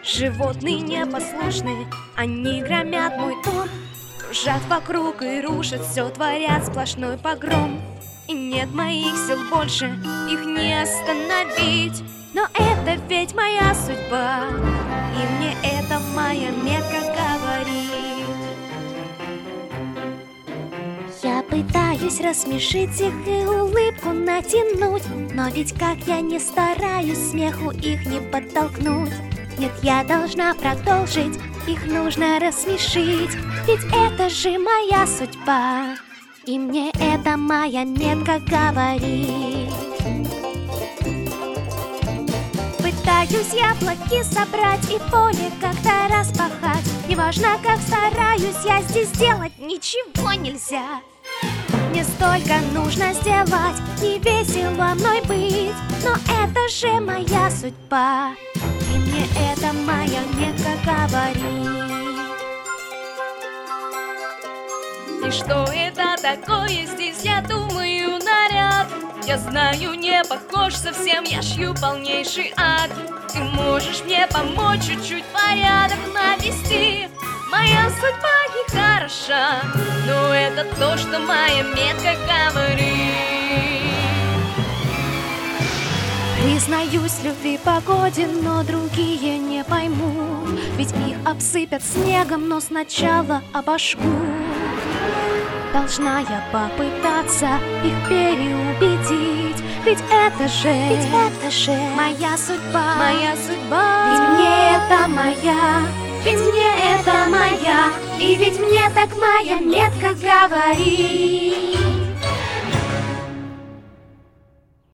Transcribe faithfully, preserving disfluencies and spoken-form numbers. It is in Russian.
Животные непослушные, они громят мой дом, кружат вокруг и рушат все, творят сплошной погром. И нет моих сил больше, их не остановить. Но это ведь моя судьба, и мне это моя метка говорит. Я пытаюсь рассмешить их и улыбку натянуть, но ведь как я не стараюсь, смеху их не подтолкнуть. Нет, я должна продолжить, их нужно рассмешить, ведь это же моя судьба, и мне это моя метка говорит. Пытаюсь яблоки собрать и поле как-то распахать. Неважно, как стараюсь я здесь сделать, ничего нельзя. Мне столько нужно сделать, не весело мной быть, но это же моя судьба, и мне это моя метка говорит. И что это такое здесь, я думаю, наряд. Я знаю, не похож совсем, я шью полнейший ад. Ты можешь мне помочь чуть-чуть порядок навести? Моя судьба не хороша, но это то, что моя метка говорит. Признаюсь в любви погоде, но другие не поймут, ведь их обсыпят снегом, но сначала обожгут. Должна я попытаться их переубедить, ведь это же, ведь это же моя судьба, моя судьба. Ведь мне это моя, ведь мне это моя, и ведь мне так моя метка говорит.